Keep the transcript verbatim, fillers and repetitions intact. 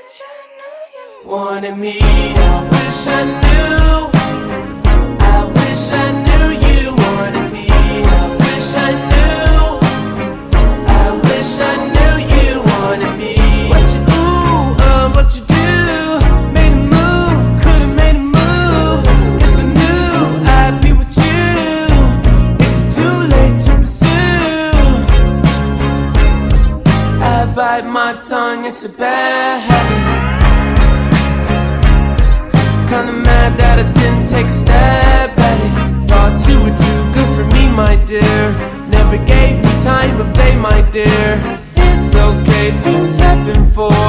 wanted me. I wish I knew, I wish I knew you wanted me. I wish I knew, I wish I knew you wanted me. What you ooh, uh, what you do, made a move, could've made a move. If I knew I'd be with you, is it too late to pursue? I bite my tongue, it's a bad habit. Kinda mad that I didn't take a step at it. Thought you were too good for me, my dear. Never gave me time of day, my dear. It's okay, things happen for